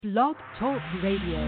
Blog Talk Radio.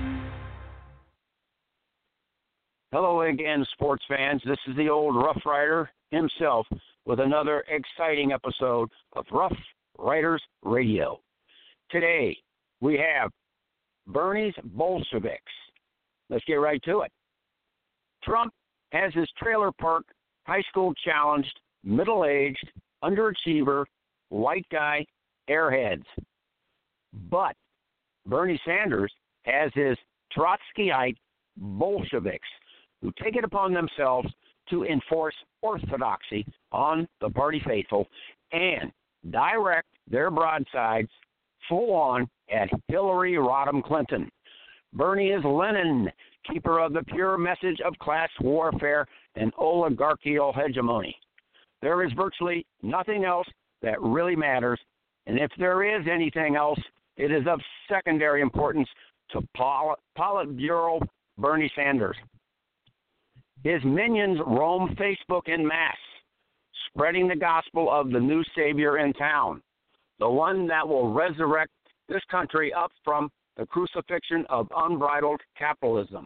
Hello again, sports fans. This is the old Rough Rider himself with another exciting episode of Rough Riders Radio. Today, we have Bernie's Bolsheviks. Let's get right to it. Trump has his trailer park, high school challenged, middle-aged, underachiever, white guy airheads. But Bernie Sanders has his Trotskyite Bolsheviks who take it upon themselves to enforce orthodoxy on the party faithful and direct their broadsides full on at Hillary Rodham Clinton. Bernie is Lenin, keeper of the pure message of class warfare and oligarchical hegemony. There is virtually nothing else that really matters, and if there is anything else, it is of secondary importance to Politburo Bernie Sanders. His minions roam Facebook en masse, spreading the gospel of the new savior in town, the one that will resurrect this country up from the crucifixion of unbridled capitalism.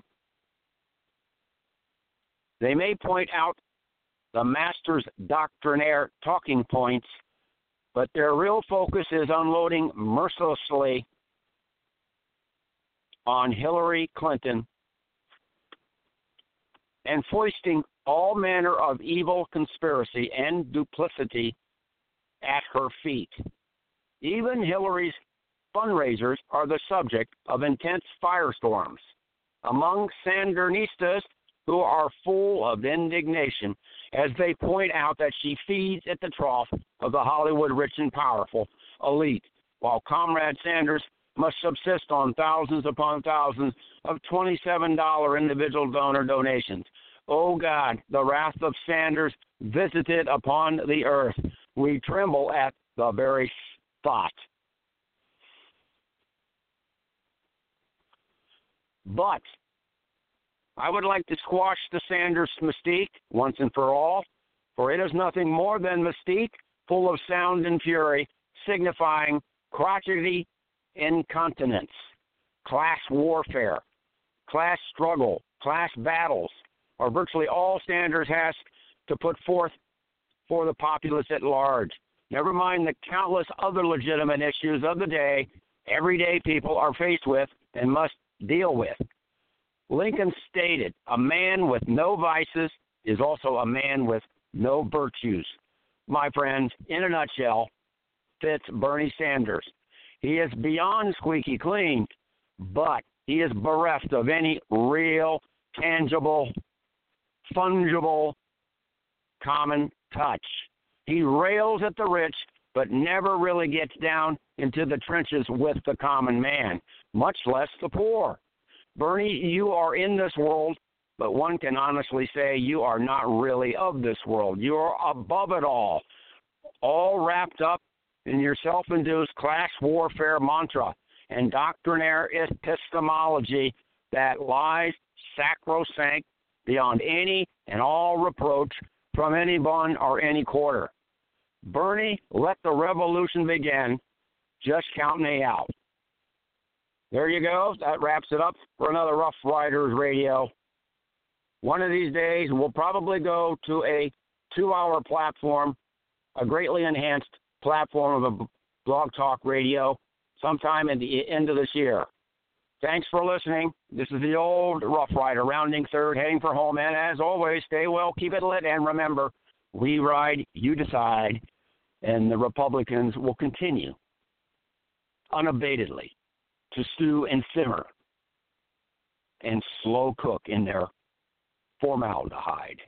They may point out the master's doctrinaire talking points, but their real focus is unloading mercilessly on Hillary Clinton and foisting all manner of evil conspiracy and duplicity at her feet. Even Hillary's fundraisers are the subject of intense firestorms among Sandernistas who are full of indignation as they point out that she feeds at the trough of the Hollywood rich and powerful elite, while Comrade Sanders must subsist on thousands upon thousands of $27 individual donor donations. Oh God, the wrath of Sanders visited upon the earth. We tremble at the very thought. But I would like to squash the Sanders mystique once and for all, for it is nothing more than mystique, full of sound and fury, signifying crotchety incontinence, class warfare, class struggle, class battles, are virtually all Sanders has to put forth for the populace at large. Never mind the countless other legitimate issues of the day everyday people are faced with and must deal with. Lincoln stated, a man with no vices is also a man with no virtues. My friends, in a nutshell, fits Bernie Sanders. He is beyond squeaky clean, but he is bereft of any real, tangible, fungible, common touch. He rails at the rich, but never really gets down into the trenches with the common man, much less the poor. Bernie, you are in this world, but one can honestly say you are not really of this world. You are above it all wrapped up in your self-induced class warfare mantra and doctrinaire epistemology that lies sacrosanct beyond any and all reproach from anyone or any quarter. Bernie, let the revolution begin. Just count me out. There you go. That wraps it up for another Rough Riders Radio. One of these days, we'll probably go to a 2-hour platform, a greatly enhanced platform of a Blog Talk Radio sometime at the end of this year. Thanks for listening. This is the old Rough Rider, rounding third, heading for home. And as always, stay well, keep it lit, and remember, we ride, you decide, and the Republicans will continue unabatedly to stew and simmer and slow cook in their formaldehyde.